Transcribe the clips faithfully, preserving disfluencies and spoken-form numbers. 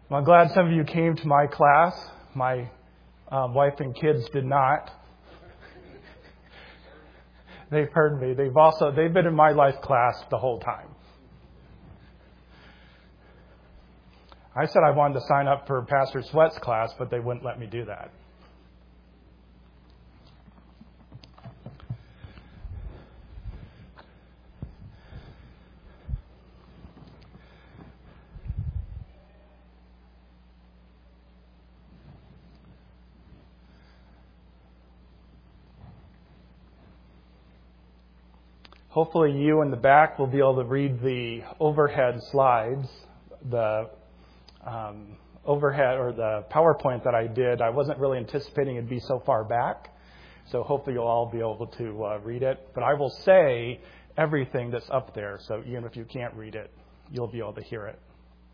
Well, I'm glad some of you came to my class. My uh, wife and kids did not. They've heard me. They've also they've been in my life class the whole time. I said I wanted to sign up for Pastor Sweat's class, but they wouldn't let me do that. Hopefully you in the back will be able to read the overhead slides, the um, overhead or the PowerPoint that I did. I wasn't really anticipating it'd be so far back, so hopefully you'll all be able to uh, read it. But I will say everything that's up there, so even if you can't read it, you'll be able to hear it.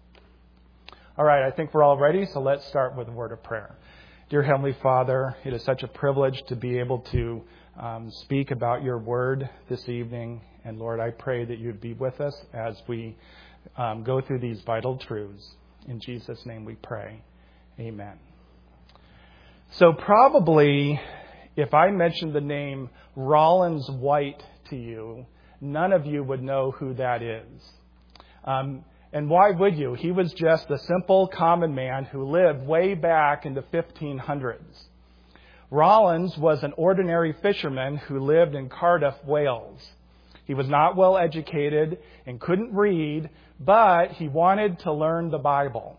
All right, I think we're all ready, so let's start with a word of prayer. Dear Heavenly Father, it is such a privilege to be able to Um, speak about your word this evening. And Lord, I pray that you'd be with us as we um, go through these vital truths. In Jesus' name we pray. Amen. So probably if I mentioned the name Rollins White to you, none of you would know who that is. Um, and why would you? He was just a simple common man who lived way back in the fifteen hundreds. Rollins was an ordinary fisherman who lived in Cardiff, Wales. He was not well educated and couldn't read, but he wanted to learn the Bible.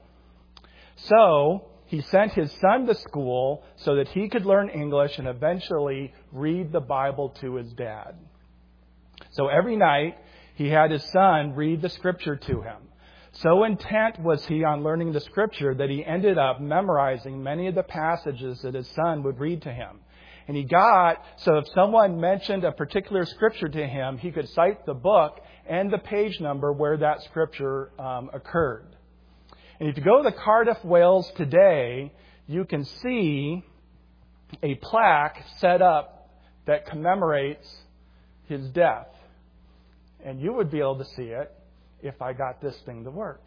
So he sent his son to school so that he could learn English and eventually read the Bible to his dad. So every night he had his son read the scripture to him. So intent was he on learning the scripture that he ended up memorizing many of the passages that his son would read to him. And he got, so if someone mentioned a particular scripture to him, he could cite the book and the page number where that scripture um, occurred. And if you go to Cardiff, Wales today, you can see a plaque set up that commemorates his death. And you would be able to see it if I got this thing to work.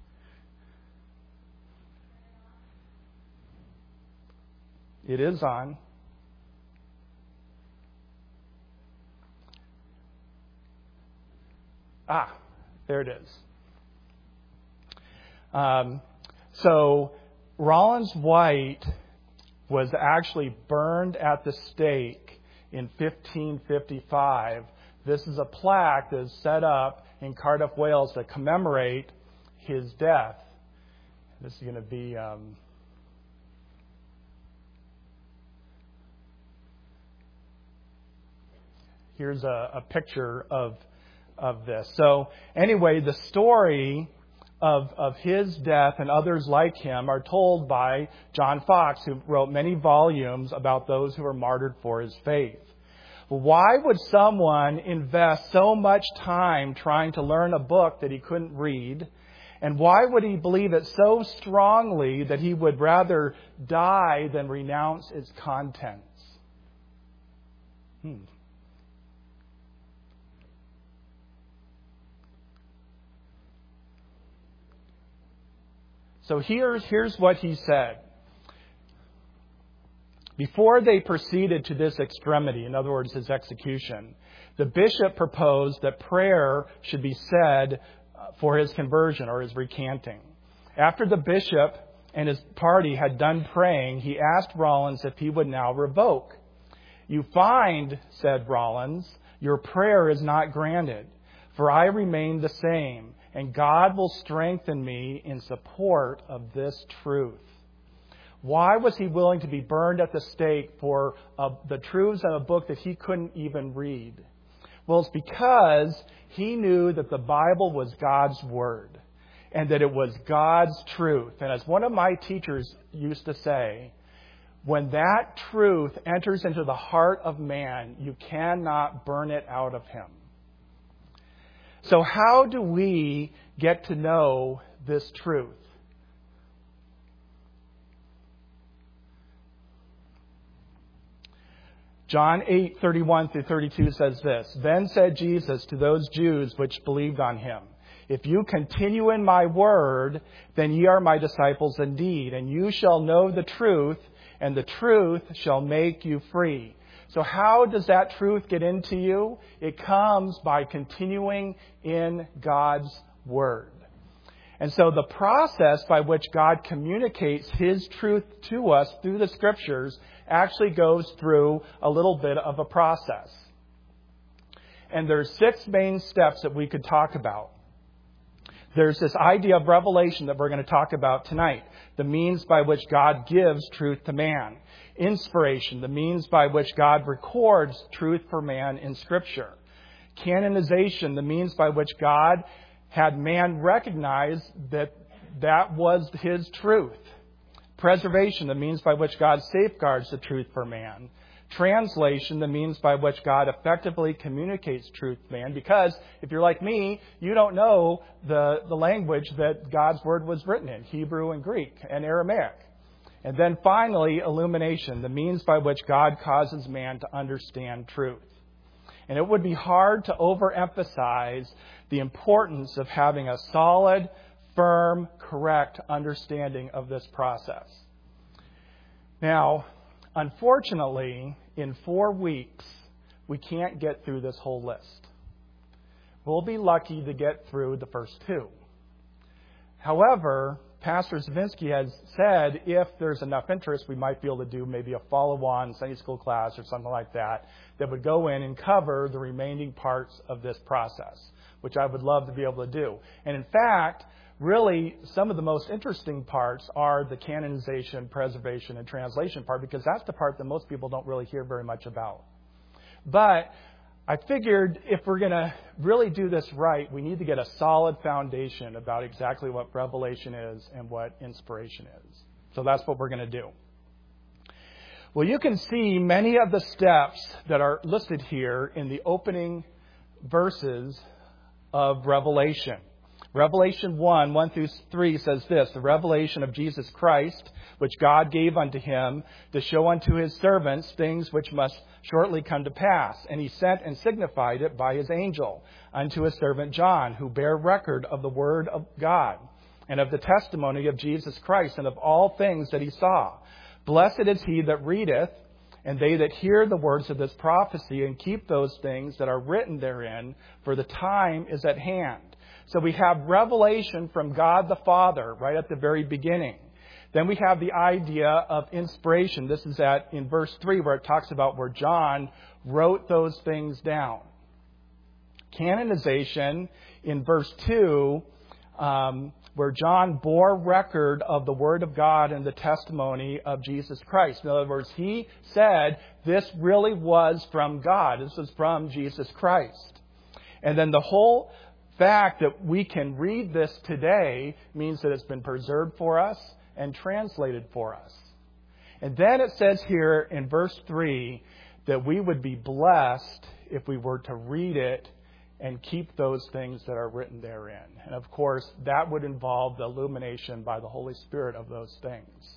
It is on. Ah, there it is. Um, so Rollins White was actually burned at the stake in fifteen fifty-five. This is a plaque that is set up in Cardiff, Wales to commemorate his death. This is going to be um, here's a, a picture of of this. So anyway, the story of of his death and others like him are told by John Fox, who wrote many volumes about those who were martyred for his faith. Why would someone invest so much time trying to learn a book that he couldn't read? And why would he believe it so strongly that he would rather die than renounce its contents? Hmm. So here's, here's what he said. Before they proceeded to this extremity, in other words, his execution, the bishop proposed that prayer should be said for his conversion or his recanting. After the bishop and his party had done praying, he asked Rollins if he would now revoke. "You find," said Rollins, "your prayer is not granted, for I remain the same, and God will strengthen me in support of this truth." Why was he willing to be burned at the stake for uh, the truths of a book that he couldn't even read? Well, it's because he knew that the Bible was God's Word and that it was God's truth. And as one of my teachers used to say, when that truth enters into the heart of man, you cannot burn it out of him. So how do we get to know this truth? John eight, thirty-one through thirty-two says this, "Then said Jesus to those Jews which believed on him, If you continue in my word, then ye are my disciples indeed, and you shall know the truth, and the truth shall make you free. So how does that truth get into you? It comes by continuing in God's word. And so the process by which God communicates His truth to us through the Scriptures actually goes through a little bit of a process. And there's six main steps that we could talk about. There's this idea of revelation that we're going to talk about tonight. The means by which God gives truth to man. Inspiration, the means by which God records truth for man in Scripture. Canonization, the means by which God had man recognize that that was His truth. Preservation, the means by which God safeguards the truth for man. Translation, the means by which God effectively communicates truth to man. Because if you're like me, you don't know the, the language that God's word was written in, Hebrew and Greek and Aramaic. And then finally, illumination, the means by which God causes man to understand truth. And it would be hard to overemphasize the importance of having a solid, firm, correct understanding of this process. Now, unfortunately, in four weeks, we can't get through this whole list. We'll be lucky to get through the first two. However, Pastor Zavinsky has said if there's enough interest, we might be able to do maybe a follow-on Sunday school class or something like that that would go in and cover the remaining parts of this process, which I would love to be able to do. And in fact, really, some of the most interesting parts are the canonization, preservation, and translation part, because that's the part that most people don't really hear very much about. But I figured if we're going to really do this right, we need to get a solid foundation about exactly what revelation is and what inspiration is. So that's what we're going to do. Well, you can see many of the steps that are listed here in the opening verses of Revelation. Revelation one, one through three says this, the revelation of Jesus Christ, which God gave unto him to show unto his servants things which must shortly come to pass. And he sent and signified it by his angel unto his servant John, who bare record of the word of God and of the testimony of Jesus Christ and of all things that he saw. Blessed is he that readeth, and they that hear the words of this prophecy and keep those things that are written therein, for the time is at hand. So we have revelation from God the Father right at the very beginning. Then we have the idea of inspiration. This is at in verse three where it talks about where John wrote those things down. Canonization in verse two, um, where John bore record of the Word of God and the testimony of Jesus Christ. In other words, he said this really was from God. This was from Jesus Christ. And then the whole fact that we can read this today means that it's been preserved for us and translated for us. And then it says here in verse three that we would be blessed if we were to read it and keep those things that are written therein. And of course, that would involve the illumination by the Holy Spirit of those things.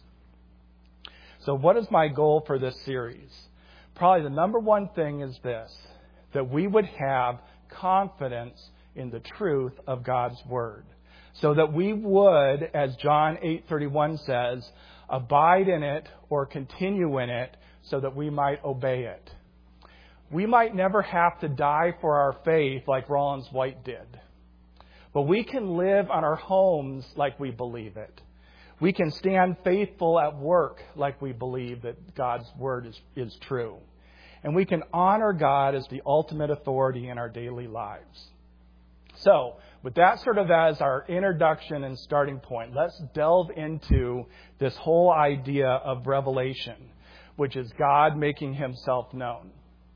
So what is my goal for this series? Probably the number one thing is this, that we would have confidence in the truth of God's Word. So that we would, as John eight thirty-one says, abide in it or continue in it so that we might obey it. We might never have to die for our faith like Rollins White did. But we can live on our homes like we believe it. We can stand faithful at work like we believe that God's Word is, is true. And we can honor God as the ultimate authority in our daily lives. So, with that sort of as our introduction and starting point, let's delve into this whole idea of revelation, which is God making himself known.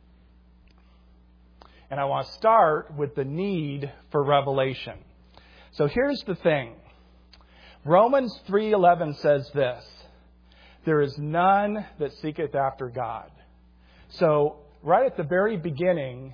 And I want to start with the need for revelation. So here's the thing. Romans three eleven says this, there is none that seeketh after God. So, right at the very beginning,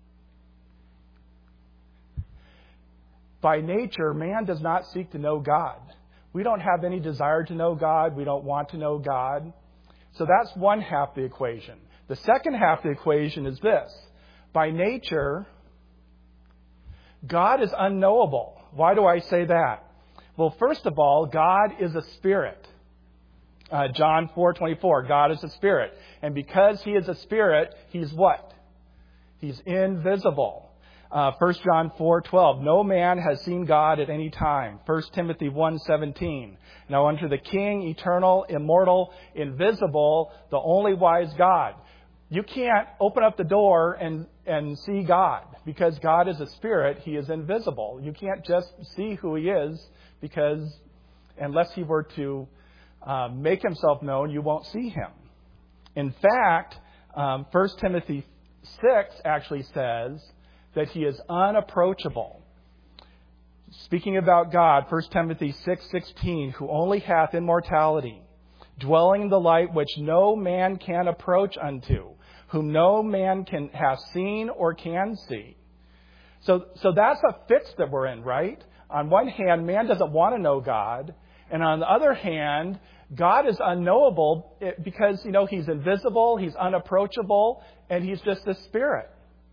by nature, man does not seek to know God. We don't have any desire to know God. We don't want to know God. So that's one half of the equation. The second half of the equation is this. By nature, God is unknowable. why do I say that? Well, first of all, God is a spirit. Uh, John four twenty-four, God is a spirit. And because he is a spirit, he's what? He's invisible. Uh, First John four twelve, no man has seen God at any time. First Timothy one seventeen, now unto the King, eternal, immortal, invisible, the only wise God. You can't open up the door and, and see God, because God is a spirit. He is invisible. You can't just see who he is, because unless he were to uh, make himself known, you won't see him. In fact, um, First Timothy six actually says that he is unapproachable. Speaking about God, First Timothy six sixteen, who only hath immortality, dwelling in the light which no man can approach unto, whom no man can have seen or can see. So, so that's a fix that we're in, right? On one hand, man doesn't want to know God. And on the other hand, God is unknowable because, you know, he's invisible, he's unapproachable, and he's just a spirit.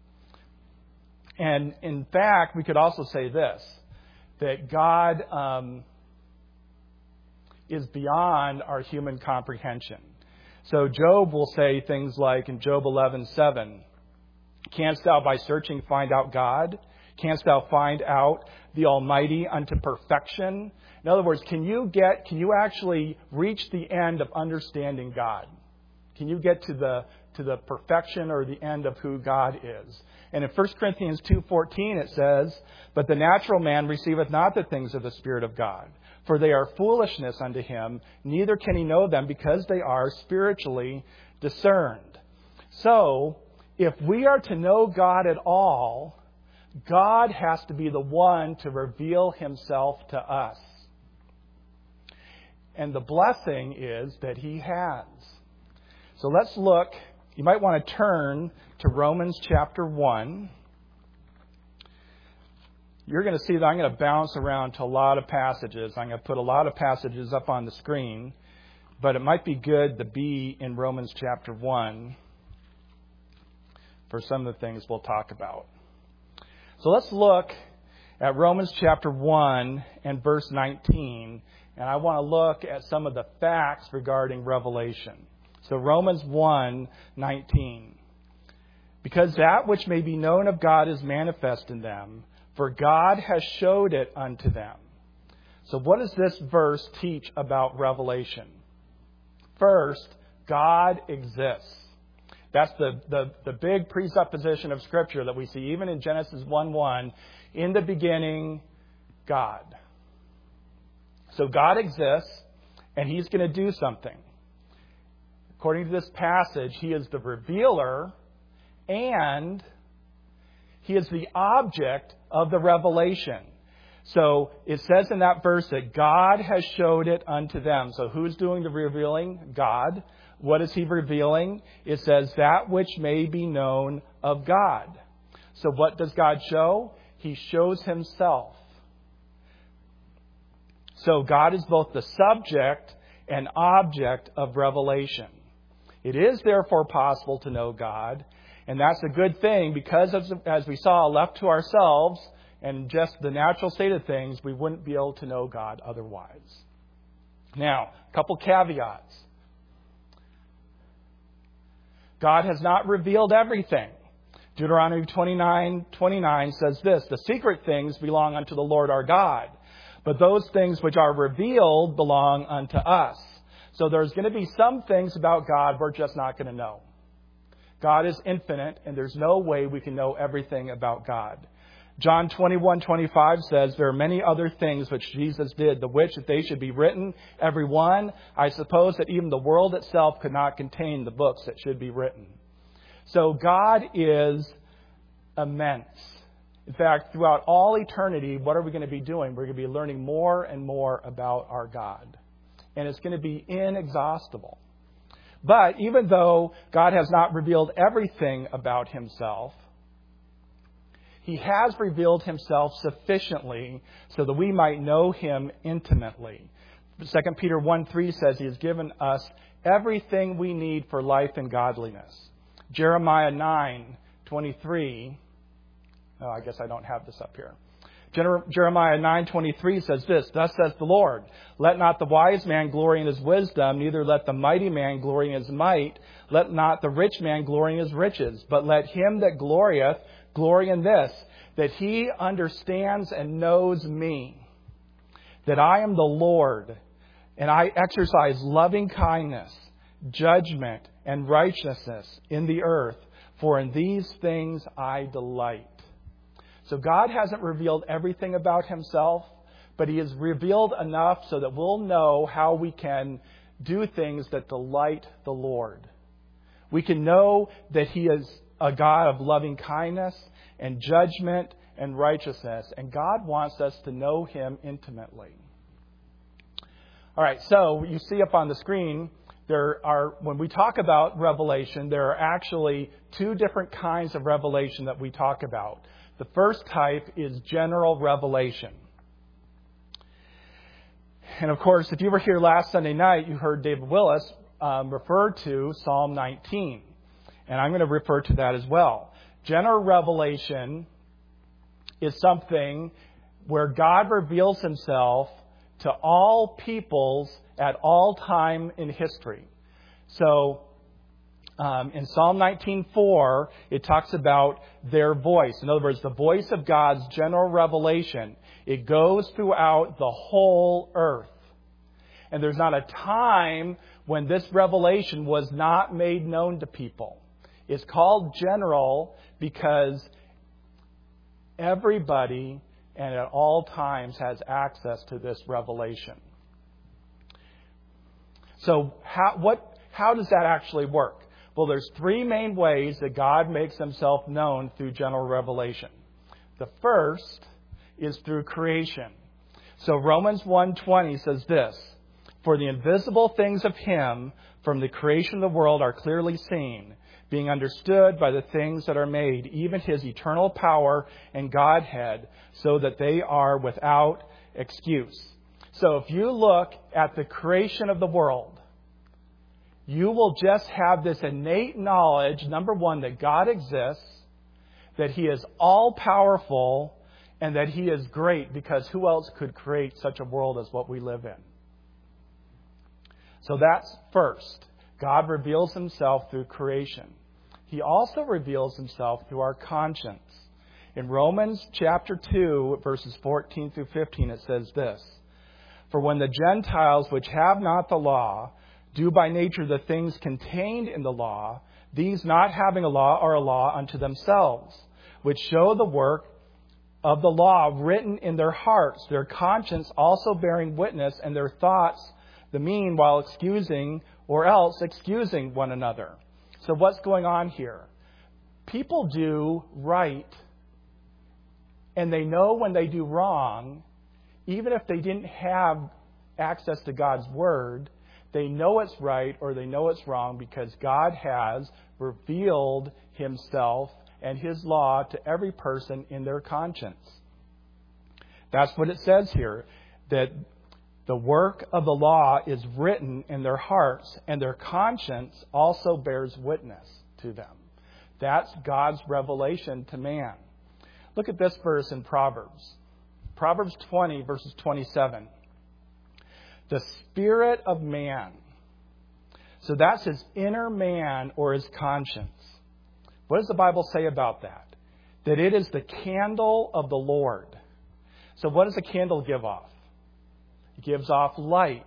And in fact, we could also say this, that God um, is beyond our human comprehension. So Job will say things like in Job eleven seven, canst thou by searching find out God? Canst thou find out the Almighty unto perfection? In other words, can you get, can you actually reach the end of understanding God? Can you get to the to the perfection or the end of who God is? And in First Corinthians two fourteen it says, but the natural man receiveth not the things of the Spirit of God, for they are foolishness unto him, neither can he know them, because they are spiritually discerned. So, if we are to know God at all, God has to be the one to reveal himself to us. And the blessing is that he has. So let's look. You might want to turn to Romans chapter one. You're going to see that I'm going to bounce around to a lot of passages. I'm going to put a lot of passages up on the screen. But it might be good to be in Romans chapter one for some of the things we'll talk about. So let's look at Romans chapter one and verse nineteen. And I want to look at some of the facts regarding Revelation. So Romans one nineteen. Because that which may be known of God is manifest in them, for God has showed it unto them. So what does this verse teach about Revelation? First, God exists. That's the, the, the big presupposition of Scripture that we see even in Genesis one one. In the beginning, God. So God exists, and he's going to do something. According to this passage, he is the revealer, and he is the object of the revelation. So it says in that verse that God has showed it unto them. So who's doing the revealing? God. What is he revealing? It says that which may be known of God. So what does God show? He shows himself. So God is both the subject and object of revelation. It is therefore possible to know God, and that's a good thing because, as we saw, left to ourselves and just the natural state of things, we wouldn't be able to know God otherwise. Now, a couple caveats. God has not revealed everything. Deuteronomy twenty-nine twenty-nine says this, the secret things belong unto the Lord our God, but those things which are revealed belong unto us. So there's going to be some things about God we're just not going to know. God is infinite, and there's no way we can know everything about God. John twenty-one twenty-five says, there are many other things which Jesus did, the which, if they should be written, every one, I suppose that even the world itself could not contain the books that should be written. So God is immense. In fact, throughout all eternity, what are we going to be doing? We're going to be learning more and more about our God. And it's going to be inexhaustible. But even though God has not revealed everything about himself, he has revealed himself sufficiently so that we might know him intimately. Second Peter one three says he has given us everything we need for life and godliness. Jeremiah nine twenty-three. Oh, I guess I don't have this up here. Jeremiah nine twenty-three says this, "Thus says the Lord, let not the wise man glory in his wisdom, neither let the mighty man glory in his might, let not the rich man glory in his riches, but let him that glorieth glory in this, that he understands and knows me, that I am the Lord, and I exercise loving kindness, judgment, and righteousness in the earth, for in these things I delight." So God hasn't revealed everything about himself, but he has revealed enough so that we'll know how we can do things that delight the Lord. We can know that he is a God of loving kindness and judgment and righteousness, and God wants us to know him intimately. All right, so you see up on the screen, there are, when we talk about revelation, there are actually two different kinds of revelation that we talk about. The first type is general revelation. And of course, if you were here last Sunday night, you heard David Willis um, refer to Psalm nineteen. And I'm going to refer to that as well. General revelation is something where God reveals himself to all peoples at all time in history. So, Um, in Psalm nineteen four, it talks about their voice. In other words, the voice of God's general revelation. It goes throughout the whole earth. And there's not a time when this revelation was not made known to people. It's called general because everybody and at all times has access to this revelation. So how, what, how does that actually work? Well, there's three main ways that God makes himself known through general revelation. The first is through creation. So Romans one twenty says this, "For the invisible things of him from the creation of the world are clearly seen, being understood by the things that are made, even his eternal power and Godhead, so that they are without excuse." So if you look at the creation of the world, you will just have this innate knowledge, number one, that God exists, that he is all-powerful, and that he is great, because who else could create such a world as what we live in? So that's first. God reveals himself through creation. He also reveals himself through our conscience. In Romans chapter two, verses fourteen through fifteen, it says this, "For when the Gentiles which have not the law do by nature the things contained in the law, these not having a law are a law unto themselves, which show the work of the law written in their hearts, their conscience also bearing witness, and their thoughts the mean, while excusing or else excusing one another." So what's going on here? People do right, and they know when they do wrong, even if they didn't have access to God's word. They know it's right or they know it's wrong because God has revealed himself and his law to every person in their conscience. That's what it says here, that the work of the law is written in their hearts, and their conscience also bears witness to them. That's God's revelation to man. Look at this verse in Proverbs. Proverbs twenty, verses twenty-seven. The spirit of man. So that's his inner man or his conscience. What does the Bible say about that? That it is the candle of the Lord. So what does a candle give off? It gives off light.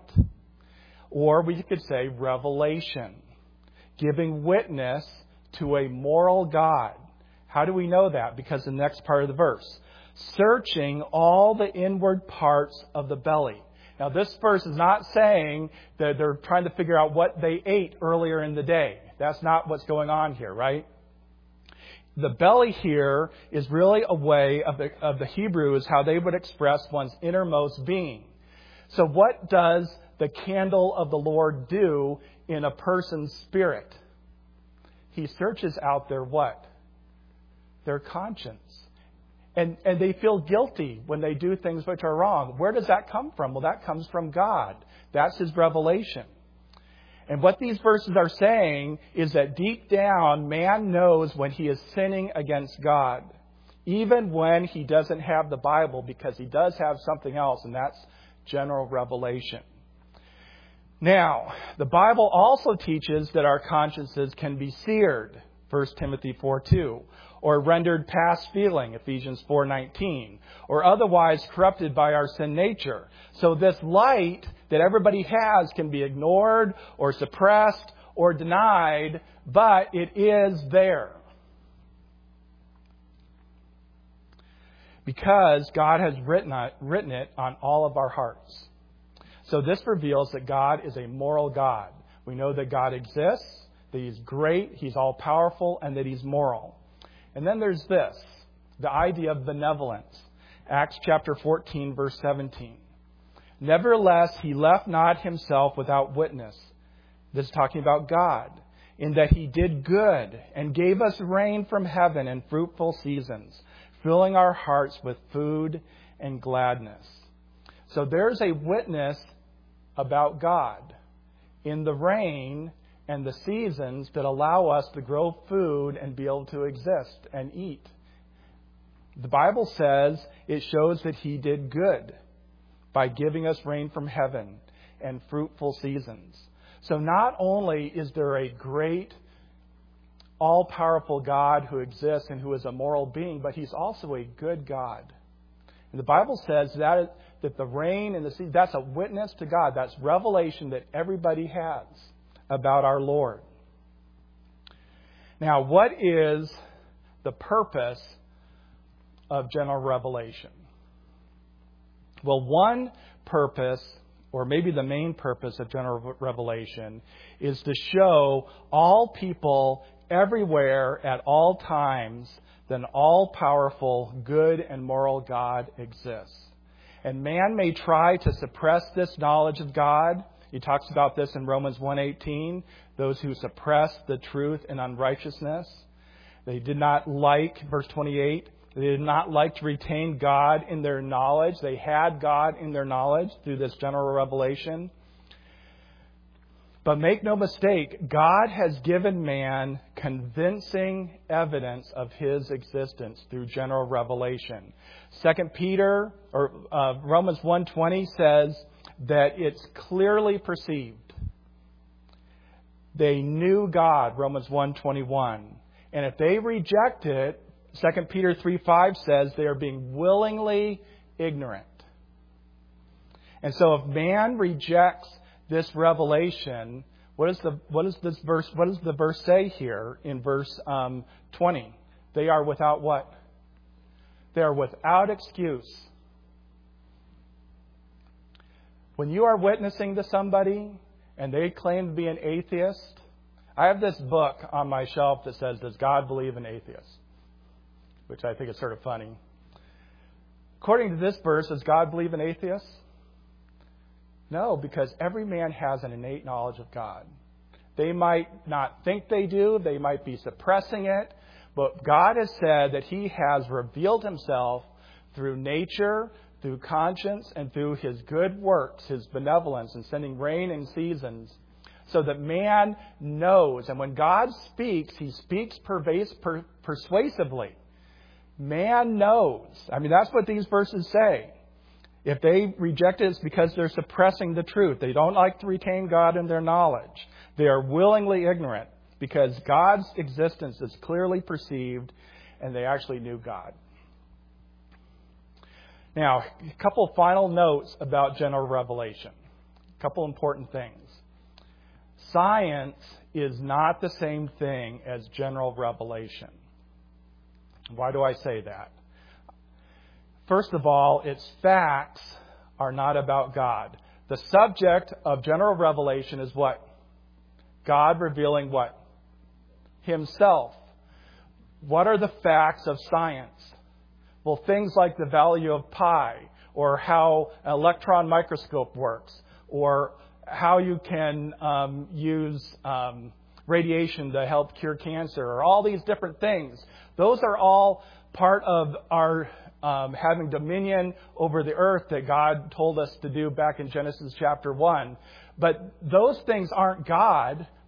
Or we could say revelation. Giving witness to a moral God. How do we know that? Because the next part of the verse. Searching all the inward parts of the belly. Now, this verse is not saying that they're trying to figure out what they ate earlier in the day. That's not what's going on here, right? The belly here is really a way of the, of the Hebrews, how they would express one's innermost being. So what does the candle of the Lord do in a person's spirit? He searches out their what? Their conscience. And, and they feel guilty when they do things which are wrong. Where does that come from? Well, that comes from God. That's his revelation. And what these verses are saying is that deep down, man knows when he is sinning against God. even when he doesn't have the Bible, because he does have something else, and that's general revelation. Now, the Bible also teaches that our consciences can be seared, First Timothy four two, or rendered past feeling, Ephesians four nineteen, or otherwise corrupted by our sin nature. So this light that everybody has can be ignored or suppressed or denied, but it is there. Because God has written written it on all of our hearts. So this reveals that God is a moral God. We know that God exists, that He's great, He's all-powerful, and that He's moral. And then there's this, the idea of benevolence. Acts chapter fourteen, verse seventeen. Nevertheless, He left not Himself without witness. This is talking about God, in that He did good and gave us rain from heaven and fruitful seasons, filling our hearts with food and gladness. So there's a witness about God in the rain and the seasons that allow us to grow food and be able to exist and eat. The Bible says it shows that He did good by giving us rain from heaven and fruitful seasons. So not only is there a great, all-powerful God who exists and who is a moral being, but He's also a good God. And the Bible says that, that the rain and the sea, that's a witness to God. That's revelation that everybody has about our Lord. Now, what is the purpose of general revelation? Well, one purpose, or maybe the main purpose of general revelation, is to show all people everywhere at all times that an all-powerful, good, and moral God exists. And man may try to suppress this knowledge of God. He talks about this in Romans one eighteen, those who suppress the truth in unrighteousness. They did not like, verse twenty-eight, they did not like to retain God in their knowledge. They had God in their knowledge through this general revelation. But make no mistake, God has given man convincing evidence of His existence through general revelation. Second Peter or uh, Romans one twenty says that it's clearly perceived. They knew God, Romans one twenty-one. And if they reject it, Second Peter three five says they are being willingly ignorant. And so if man rejects this revelation, what is the what is this verse? What does the verse say here in verse um, twenty? They are without what? They are without excuse. When you are witnessing to somebody and they claim to be an atheist, I have this book on my shelf that says, "Does God believe in atheists?" Which I think is sort of funny. According to this verse, does God believe in atheists? No, because every man has an innate knowledge of God. They might not think they do. They might be suppressing it. But God has said that He has revealed Himself through nature, through conscience, and through His good works, His benevolence, and sending rain and seasons, so that man knows. And when God speaks, He speaks pervas- per- persuasively. Man knows. I mean, that's what these verses say. If they reject it, it's because they're suppressing the truth. They don't like to retain God in their knowledge. They are willingly ignorant because God's existence is clearly perceived and they actually knew God. Now, a couple final notes about general revelation. A couple important things. Science is not the same thing as general revelation. Why do I say that? First of all, its facts are not about God. The subject of general revelation is what? God revealing what? Himself. What are the facts of science? Well, things like the value of pi, or how an electron microscope works, or how you can um, use um, radiation to help cure cancer, or all these different things. Those are all part of our Um, having dominion over the earth that God told us to do back in Genesis chapter one. But those things aren't God.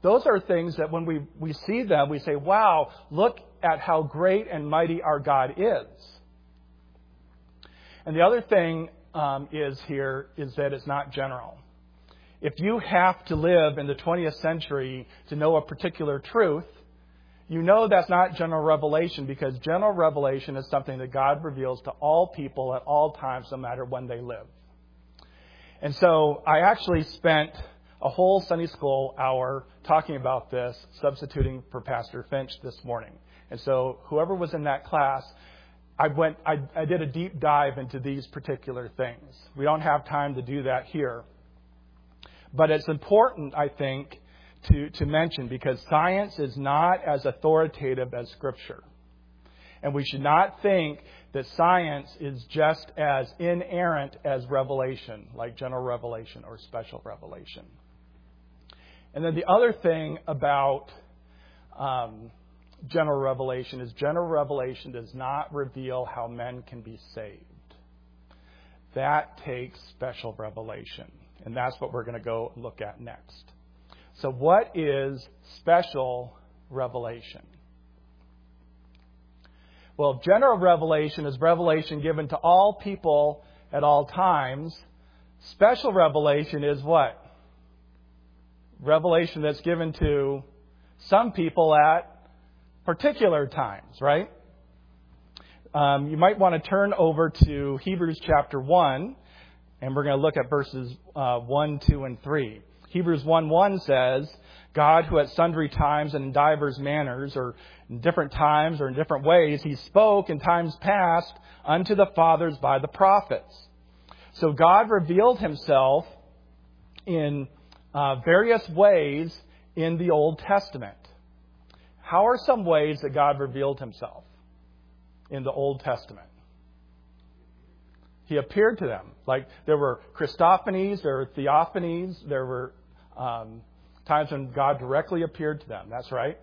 those are things that when we, we see them, we say, wow, look at how great and mighty our God is. And the other thing um, is here is that it's not general. If you have to live in the twentieth century to know a particular truth, you know that's not general revelation, because general revelation is something that God reveals to all people at all times, no matter when they live. And so I actually spent a whole Sunday school hour talking about this, substituting for Pastor Finch this morning. And so whoever was in that class, I went, I, I did a deep dive into these particular things. We don't have time to do that here. But it's important, I think, to, to mention, because science is not as authoritative as Scripture. And we should not think that science is just as inerrant as revelation, like general revelation or special revelation. And then the other thing about um, general revelation is general revelation does not reveal how men can be saved. That takes special revelation. And that's what we're going to go look at next. So what is special revelation? Well, general revelation is revelation given to all people at all times. Special revelation is what? Revelation that's given to some people at particular times, right? Um, you might want to turn over to Hebrews chapter one, and we're going to look at verses uh, one, two, and three. Hebrews one one says, God, who at sundry times and in divers manners, or in different times or in different ways, He spoke in times past unto the fathers by the prophets. So God revealed Himself in uh, various ways in the Old Testament. How are some ways that God revealed Himself in the Old Testament? He appeared to them. Like there were Christophanies, there were theophanies, there were um, times when God directly appeared to them. That's right.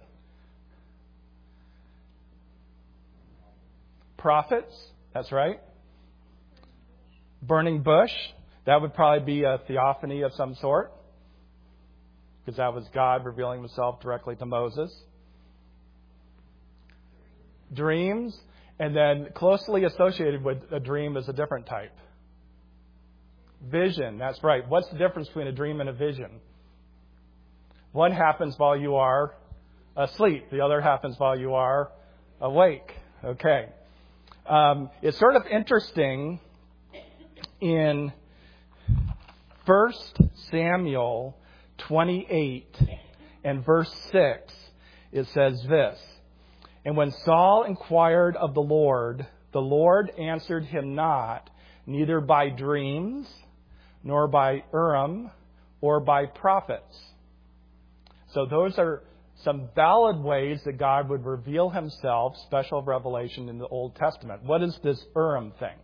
Prophets. That's right. Burning bush. That would probably be a theophany of some sort, because that was God revealing Himself directly to Moses. Dreams. And then closely associated with a dream is a different type. Vision. That's right. What's the difference between a dream and a vision? One happens while you are asleep. The other happens while you are awake. Okay. Um, it's sort of interesting in First Samuel twenty-eight and verse six. It says this. And when Saul inquired of the Lord, the Lord answered him not, neither by dreams, nor by Urim, or by prophets. So those are some valid ways that God would reveal Himself, special revelation in the Old Testament. What is this Urim thing?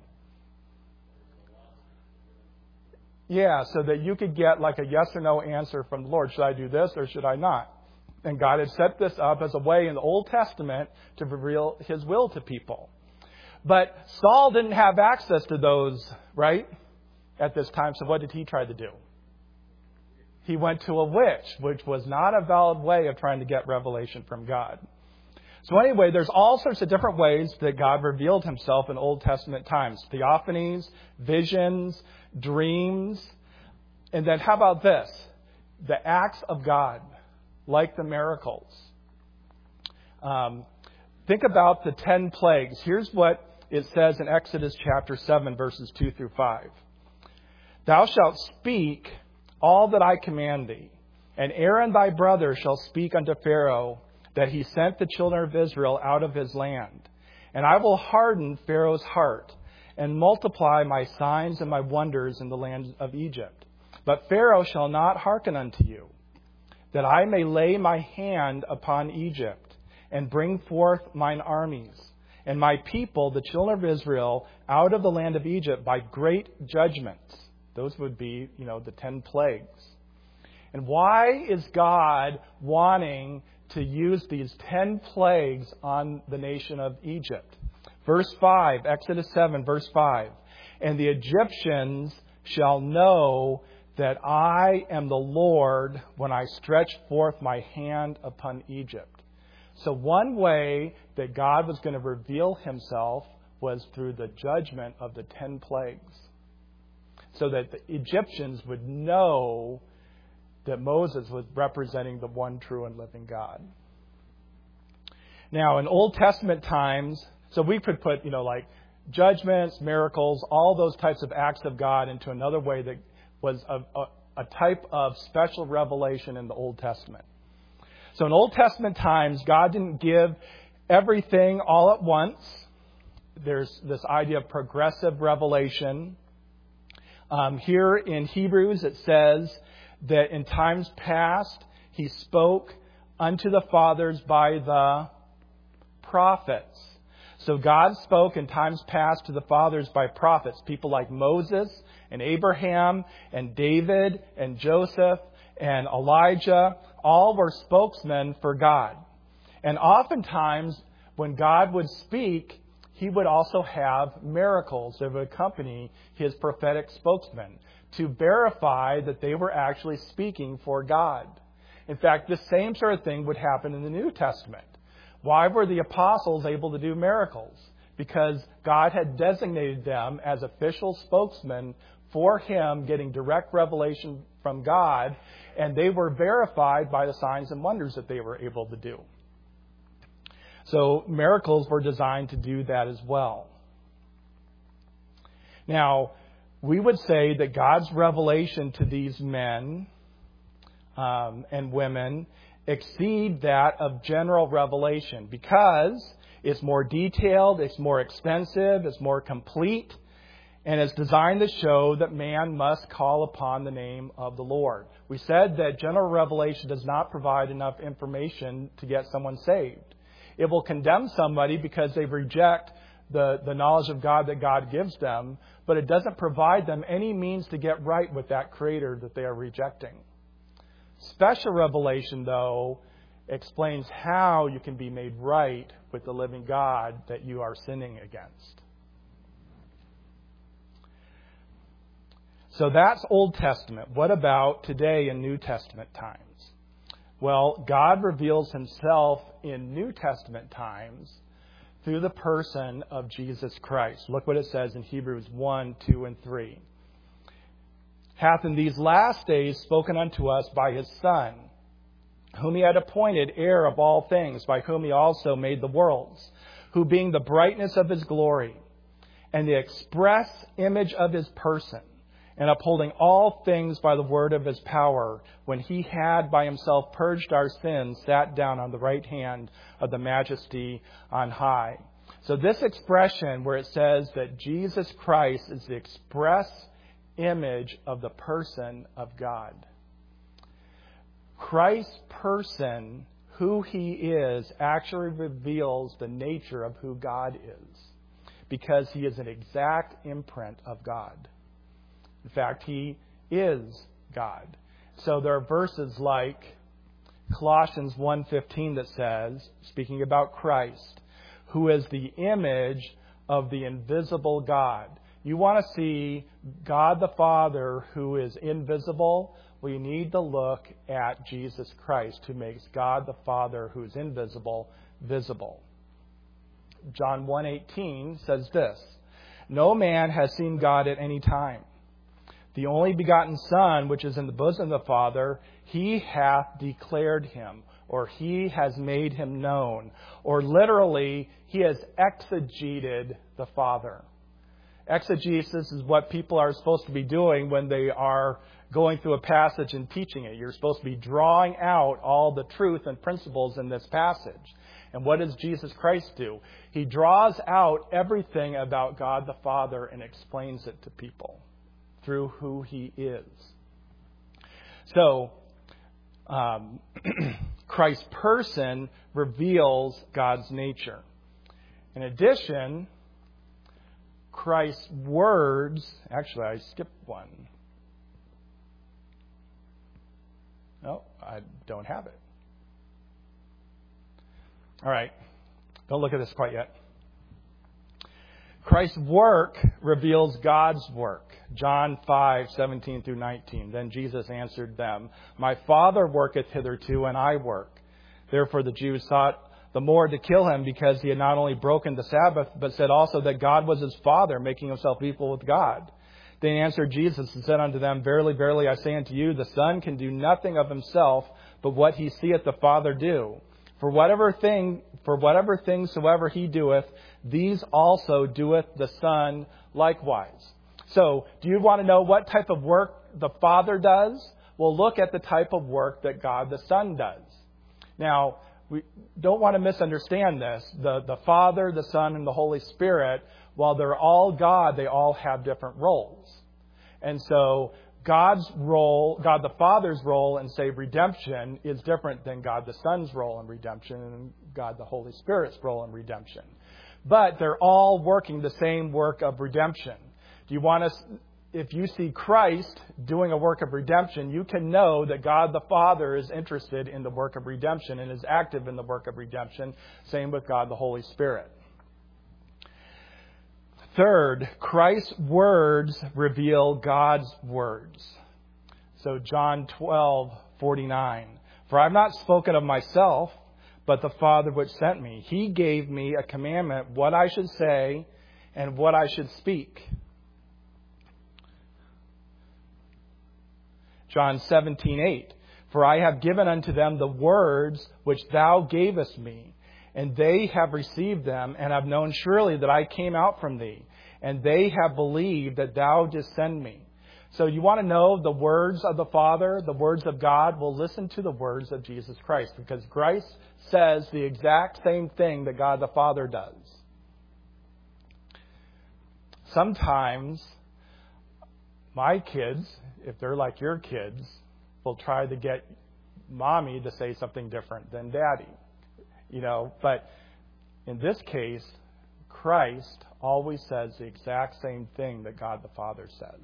Yeah, so that you could get like a yes or no answer from the Lord. Should I do this or should I not? And God had set this up as a way in the Old Testament to reveal His will to people. But Saul didn't have access to those, right, at this time. So what did he try to do? He went to a witch, which was not a valid way of trying to get revelation from God. So anyway, there's all sorts of different ways that God revealed Himself in Old Testament times. Theophanies, visions, dreams. And then how about this? The acts of God. Like the miracles. Um, think about the ten plagues. Here's what it says in Exodus chapter seven, verses two through five. Thou shalt speak all that I command thee, and Aaron thy brother shall speak unto Pharaoh, that he sent the children of Israel out of his land. And I will harden Pharaoh's heart, and multiply my signs and my wonders in the land of Egypt. But Pharaoh shall not hearken unto you, that I may lay my hand upon Egypt, and bring forth mine armies, and my people, the children of Israel, out of the land of Egypt by great judgments. Those would be, you know, the ten plagues. And why is God wanting to use these ten plagues on the nation of Egypt? Verse five, Exodus seven, verse five. And the Egyptians shall know that I am the Lord when I stretch forth my hand upon Egypt. So one way that God was going to reveal himself was through the judgment of the ten plagues, so that the Egyptians would know that Moses was representing the one true and living God. Now, in Old Testament times, so we could put, you know, like judgments, miracles, all those types of acts of God into another way that was a, a, a type of special revelation in the Old Testament. So in Old Testament times, God didn't give everything all at once. There's this idea of progressive revelation. Um, here in Hebrews, it says that in times past, he spoke unto the fathers by the prophets. So God spoke in times past to the fathers by prophets, people like Moses and Abraham and David and Joseph and Elijah. All were spokesmen for God. And oftentimes, when God would speak, he would also have miracles that would accompany his prophetic spokesman to verify that they were actually speaking for God. In fact, the same sort of thing would happen in the New Testament. Why were the apostles able to do miracles? Because God had designated them as official spokesmen for him, getting direct revelation from God, and they were verified by the signs and wonders that they were able to do. So miracles were designed to do that as well. Now, we would say that God's revelation to these men um, and women exceed that of general revelation because it's more detailed, it's more extensive, it's more complete, and it's designed to show that man must call upon the name of the Lord. We said that general revelation does not provide enough information to get someone saved. It will condemn somebody because they reject the, the knowledge of God that God gives them, but it doesn't provide them any means to get right with that Creator that they are rejecting. Special revelation, though, explains how you can be made right with the living God that you are sinning against. So that's Old Testament. What about today in New Testament times? Well, God reveals himself in New Testament times through the person of Jesus Christ. Look what it says in Hebrews one, two, and three. Hath in these last days spoken unto us by his Son, whom he had appointed heir of all things, by whom he also made the worlds, who being the brightness of his glory, and the express image of his person, and upholding all things by the word of his power, when he had by himself purged our sins, sat down on the right hand of the majesty on high. So this expression where it says that Jesus Christ is the express image of the person of God. Christ's person, who he is, actually reveals the nature of who God is, because he is an exact imprint of God. In fact, he is God. So there are verses like Colossians one fifteen that says, speaking about Christ, who is the image of the invisible God. You want to see God the Father who is invisible? Well, you need to look at Jesus Christ, who makes God the Father who is invisible, visible. John one eighteen says this, no man has seen God at any time. The only begotten Son, which is in the bosom of the Father, he hath declared him, or he has made him known, or literally, he has exegeted the Father. Exegesis is what people are supposed to be doing when they are going through a passage and teaching it. You're supposed to be drawing out all the truth and principles in this passage. And what does Jesus Christ do? He draws out everything about God the Father and explains it to people through who he is. So, um, Christ's person reveals God's nature. In addition, Christ's words, actually I skipped one. No, I don't have it. All right, don't look at this quite yet. Christ's work reveals God's work. John five, seventeen through nineteen. Then Jesus answered them, "My Father worketh hitherto, and I work." Therefore the Jews sought the more to kill him, because he had not only broken the Sabbath, but said also that God was his Father, making himself equal with God. Then answered Jesus and said unto them, Verily, verily, I say unto you, the Son can do nothing of himself, but what he seeth the Father do. For whatever thing, for whatever things soever he doeth, these also doeth the Son likewise. So, do you want to know what type of work the Father does? Well, look at the type of work that God the Son does. Now, we don't want to misunderstand this. The, the Father, the Son, and the Holy Spirit, while they're all God, they all have different roles. And so, God's role, God the Father's role in, say, redemption is different than God the Son's role in redemption and God the Holy Spirit's role in redemption. But they're all working the same work of redemption. Do you want us, if you see Christ doing a work of redemption, you can know that God the Father is interested in the work of redemption and is active in the work of redemption. Same with God the Holy Spirit. Third, Christ's words reveal God's words. So John twelve, forty-nine. For I have not spoken of myself, but the Father which sent me. He gave me a commandment, what I should say and what I should speak. John seventeen, eight. For I have given unto them the words which thou gavest me, and they have received them, and have known surely that I came out from thee, and they have believed that thou didst send me. So you want to know the words of the Father, the words of God? Well, listen to the words of Jesus Christ, because Christ says the exact same thing that God the Father does. Sometimes my kids, if they're like your kids, will try to get mommy to say something different than daddy. You know, but in this case, Christ always says the exact same thing that God the Father says.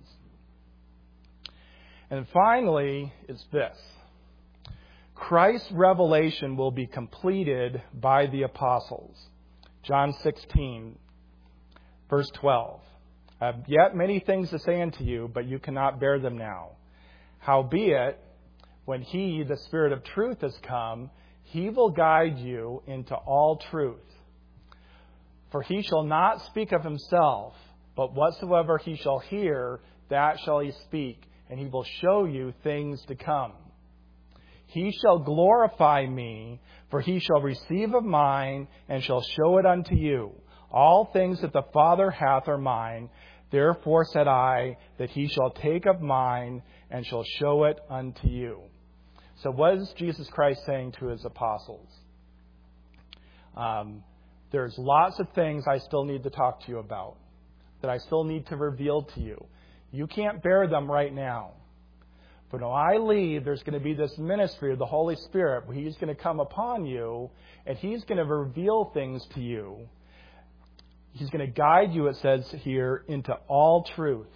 And finally is this. Christ's revelation will be completed by the apostles. John sixteen, verse twelve. I have yet many things to say unto you, but you cannot bear them now. Howbeit, when he, the Spirit of truth, is come, he will guide you into all truth. For he shall not speak of himself, but whatsoever he shall hear, that shall he speak, and he will show you things to come. He shall glorify me, for he shall receive of mine, and shall show it unto you. All things that the Father hath are mine. Therefore said I, that he shall take of mine, and shall show it unto you. So what is Jesus Christ saying to his apostles? Um, there's lots of things I still need to talk to you about, that I still need to reveal to you. You can't bear them right now. But when I leave, there's going to be this ministry of the Holy Spirit where he's going to come upon you, and he's going to reveal things to you. He's going to guide you, it says here, into all truth.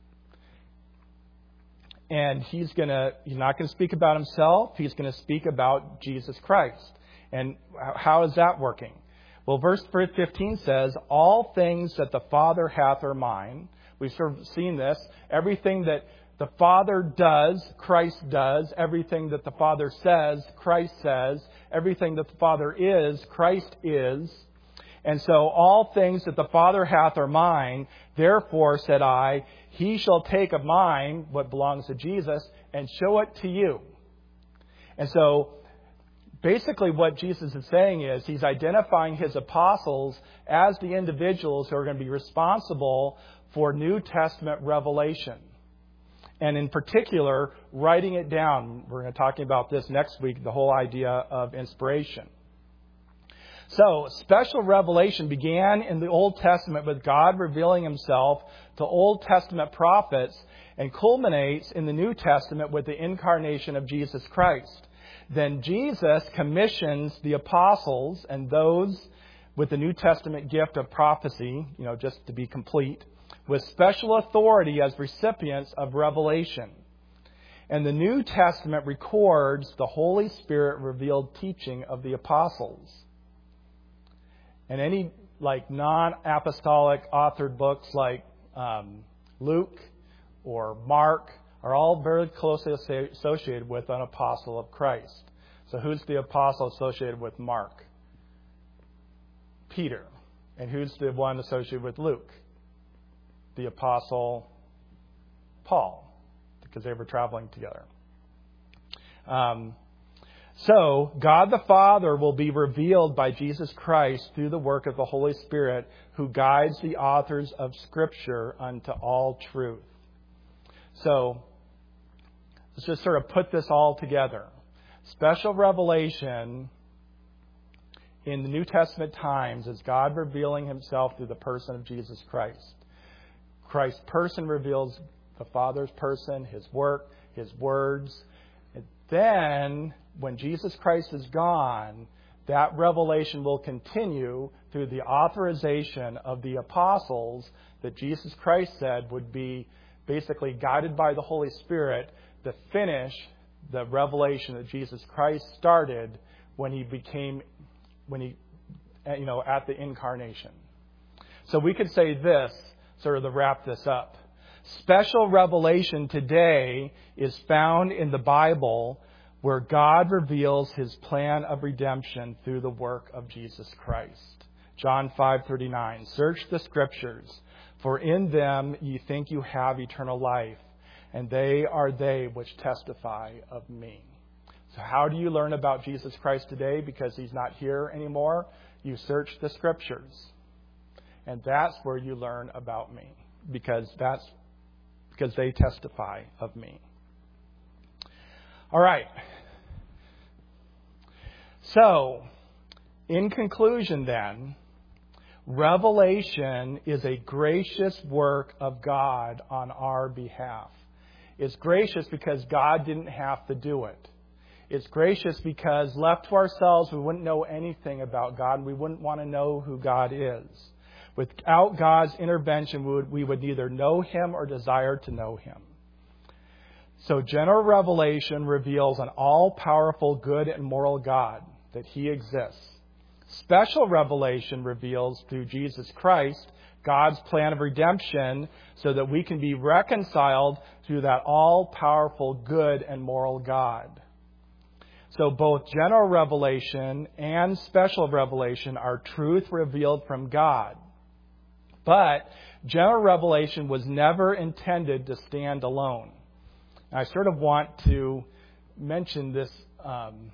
And he's going to, he's not going to speak about himself. He's going to speak about Jesus Christ. And how is that working? Well, verse fifteen says, all things that the Father hath are mine. We've sort of seen this. Everything that the Father does, Christ does. Everything that the Father says, Christ says. Everything that the Father is, Christ is. And so all things that the Father hath are mine. Therefore, said I, he shall take of mine, what belongs to Jesus, and show it to you. And so basically what Jesus is saying is he's identifying his apostles as the individuals who are going to be responsible for New Testament revelation. And in particular, writing it down. We're going to be talking about this next week, the whole idea of inspiration. So, special revelation began in the Old Testament with God revealing himself to Old Testament prophets and culminates in the New Testament with the incarnation of Jesus Christ. Then Jesus commissions the apostles and those with the New Testament gift of prophecy, you know, just to be complete, with special authority as recipients of revelation. And the New Testament records the Holy Spirit revealed teaching of the apostles. And any like non-apostolic authored books like um, Luke or Mark are all very closely associated with an apostle of Christ. So who's the apostle associated with Mark? Peter. And who's the one associated with Luke? The apostle Paul, because they were traveling together. Um, so, God the Father will be revealed by Jesus Christ through the work of the Holy Spirit, who guides the authors of Scripture unto all truth. So, let's just sort of put this all together. Special revelation in the New Testament times is God revealing Himself through the person of Jesus Christ. Christ's person reveals the Father's person, His work, His words. And then, when Jesus Christ is gone, that revelation will continue through the authorization of the apostles that Jesus Christ said would be basically guided by the Holy Spirit to finish the revelation that Jesus Christ started when He became, when He, you know, at the incarnation. So we could say this, sort of to wrap this up. Special revelation today is found in the Bible, where God reveals His plan of redemption through the work of Jesus Christ. John five thirty-nine. Search the Scriptures, for in them ye think you have eternal life, and they are they which testify of me. So how do you learn about Jesus Christ today? Because He's not here anymore. You search the Scriptures. And that's where you learn about me. Because that's because they testify of me. All right. So, in conclusion then, revelation is a gracious work of God on our behalf. It's gracious because God didn't have to do it. It's gracious because left to ourselves, we wouldn't know anything about God, and we wouldn't want to know who God is. Without God's intervention, we would, we would neither know Him or desire to know Him. So general revelation reveals an all-powerful, good, and moral God, that He exists. Special revelation reveals through Jesus Christ God's plan of redemption so that we can be reconciled through that all-powerful, good, and moral God. So both general revelation and special revelation are truth revealed from God. But general revelation was never intended to stand alone. I sort of want to mention this, um,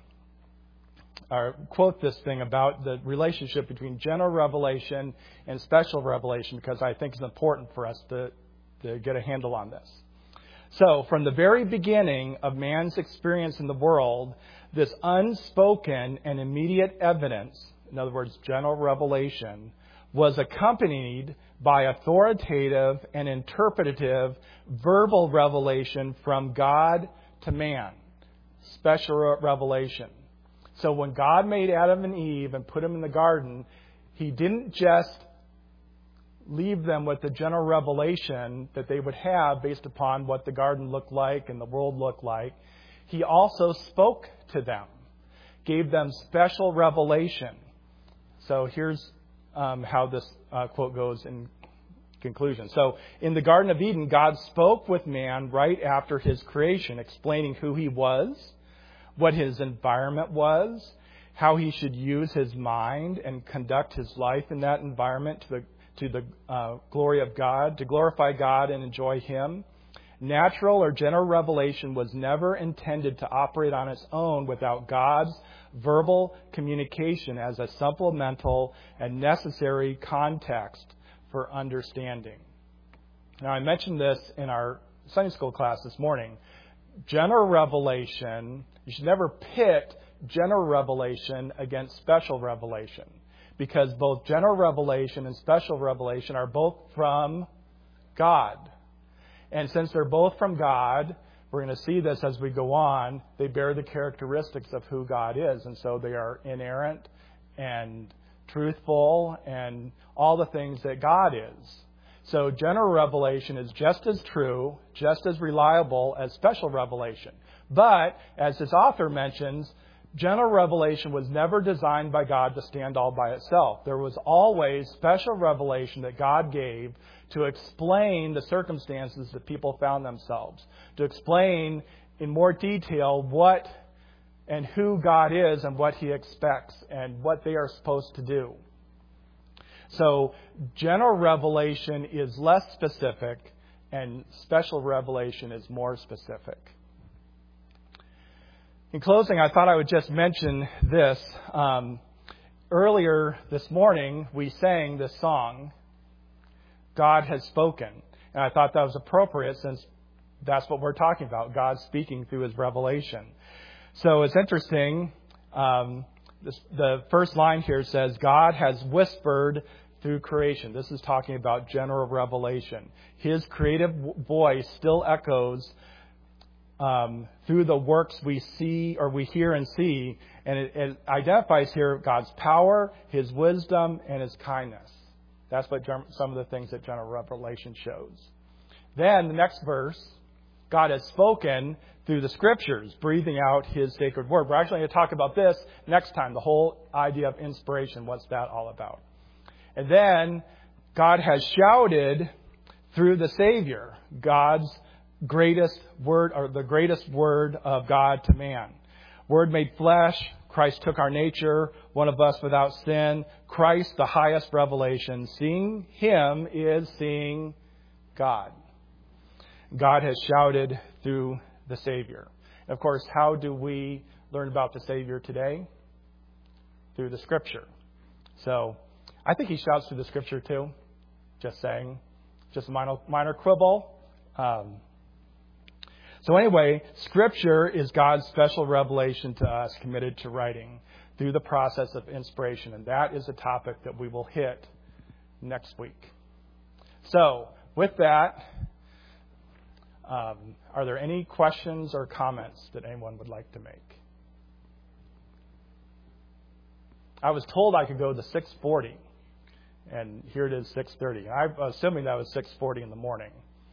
or quote this thing about the relationship between general revelation and special revelation, because I think it's important for us to, to get a handle on this. So, from the very beginning of man's experience in the world, this unspoken and immediate evidence, in other words, general revelation, was accompanied by authoritative and interpretative verbal revelation from God to man. Special revelation. So when God made Adam and Eve and put them in the garden, He didn't just leave them with the general revelation that they would have based upon what the garden looked like and the world looked like. He also spoke to them, gave them special revelation. So here's um, how this uh, quote goes in conclusion. So in the Garden of Eden, God spoke with man right after his creation, explaining who he was, what his environment was, how he should use his mind and conduct his life in that environment to the to the uh, glory of God, to glorify God and enjoy Him. Natural or general revelation was never intended to operate on its own without God's verbal communication as a supplemental and necessary context for understanding. Now, I mentioned this in our Sunday school class this morning. General revelation, you should never pit general revelation against special revelation, because both general revelation and special revelation are both from God. And since they're both from God, we're going to see this as we go on, they bear the characteristics of who God is. And so they are inerrant and truthful and all the things that God is. So general revelation is just as true, just as reliable as special revelation. But, as this author mentions, general revelation was never designed by God to stand all by itself. There was always special revelation that God gave to explain the circumstances that people found themselves, to explain in more detail what and who God is and what He expects and what they are supposed to do. So general revelation is less specific and special revelation is more specific. In closing, I thought I would just mention this. Um, earlier this morning, we sang this song, God Has Spoken. And I thought that was appropriate since that's what we're talking about, God speaking through His revelation. So it's interesting. Um, this, the first line here says, God has whispered through creation. This is talking about general revelation. His creative voice still echoes um, through the works we see or we hear and see. And it, it identifies here God's power, His wisdom, and His kindness. That's what some of the things that general revelation shows. Then the next verse, God has spoken through the Scriptures, breathing out His sacred word. We're actually going to talk about this next time, the whole idea of inspiration. What's that all about? And then God has shouted through the Savior, God's greatest word, or the greatest word of God to man. Word made flesh, Christ took our nature, one of us without sin. Christ, the highest revelation. Seeing Him is seeing God. God has shouted through the Savior. And of course, how do we learn about the Savior today? Through the Scripture. So, I think He shouts through the Scripture too. Just saying. Just a minor, minor quibble. Um, so anyway, Scripture is God's special revelation to us, committed to writing through the process of inspiration. And that is a topic that we will hit next week. So, with that, um, are there any questions or comments that anyone would like to make? I was told I could go to six forty, and here it is six thirty. I'm assuming that was six forty in the morning.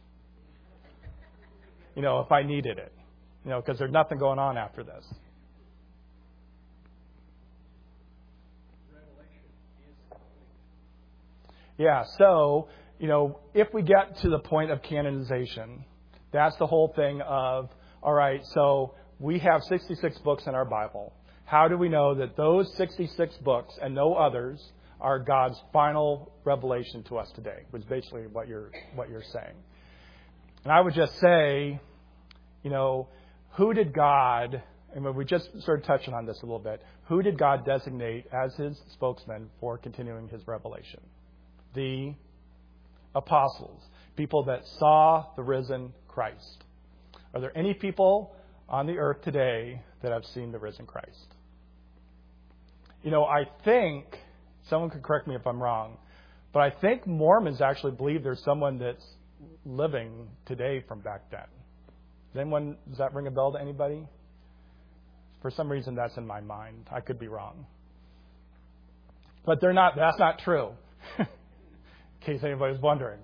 You know, if I needed it. You know, because there's nothing going on after this. Yeah, so, you know, if we get to the point of canonization, that's the whole thing of, all right, so we have sixty-six books in our Bible. How do we know that those sixty-six books and no others are God's final revelation to us today? Which is basically what you're what you're saying. And I would just say, you know, who did God, and we just started touching on this a little bit, who did God designate as His spokesman for continuing His revelation? The apostles, people that saw the risen Christ. Are there any people on the earth today that have seen the risen Christ? You know, I think, someone could correct me if I'm wrong, but I think Mormons actually believe there's someone that's living today from back then. Does anyone, does that ring a bell to anybody? For some reason, that's in my mind. I could be wrong. But they're not, that's not true. In case anybody's wondering.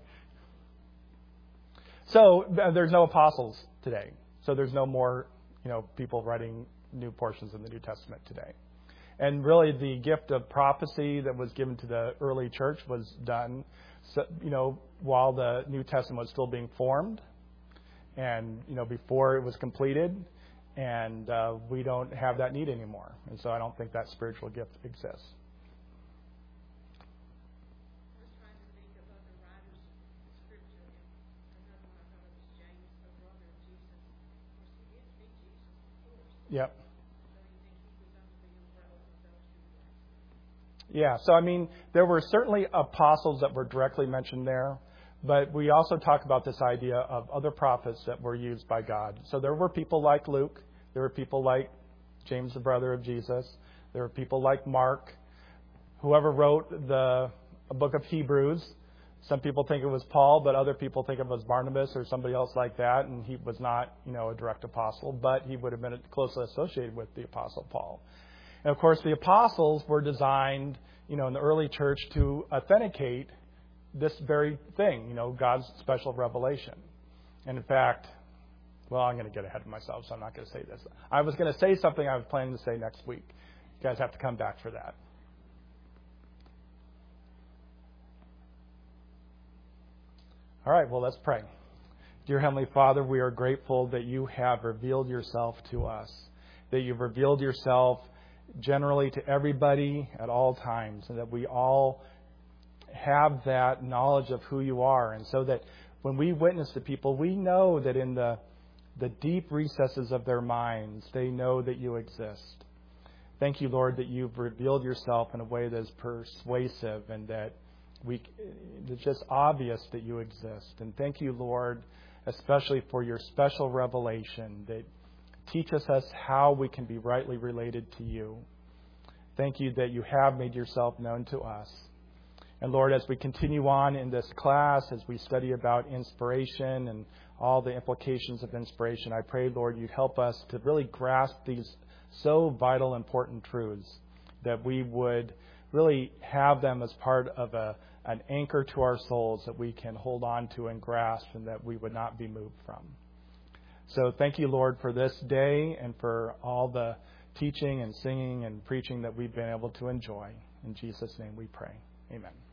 So there's no apostles today. So there's no more, you know, people writing new portions of the New Testament today. And really the gift of prophecy that was given to the early church was done, you know, while the New Testament was still being formed and, you know, before it was completed. And uh, we don't have that need anymore. And so I don't think that spiritual gift exists. Yep. Yeah, so I mean, there were certainly apostles that were directly mentioned there, but we also talk about this idea of other prophets that were used by God. So there were people like Luke, there were people like James, the brother of Jesus, there were people like Mark, whoever wrote the book of Hebrews. Some people think it was Paul, but other people think it was Barnabas or somebody else like that, and he was not, you know, a direct apostle, but he would have been closely associated with the apostle Paul. And of course, the apostles were designed, you know, in the early church to authenticate this very thing, you know, God's special revelation. And in fact, Well, I'm going to get ahead of myself, so I'm not going to say this. I was going to say something I was planning to say next week. You guys have to come back for that. All right, well, let's pray. Dear Heavenly Father, we are grateful that you have revealed yourself to us, that you've revealed yourself generally to everybody at all times, and that we all have that knowledge of who you are. And so that when we witness to people, we know that in the, the deep recesses of their minds, they know that you exist. Thank you, Lord, that you've revealed yourself in a way that is persuasive and that we, it's just obvious that you exist. And thank you, Lord, especially for your special revelation that teaches us how we can be rightly related to you. Thank you that you have made yourself known to us. And Lord, as we continue on in this class, as we study about inspiration and all the implications of inspiration, I pray, Lord, you'd help us to really grasp these so vital, important truths, that we would really have them as part of a an anchor to our souls that we can hold on to and grasp, and that we would not be moved from. So thank you, Lord, for this day and for all the teaching and singing and preaching that we've been able to enjoy. In Jesus' name we pray. Amen.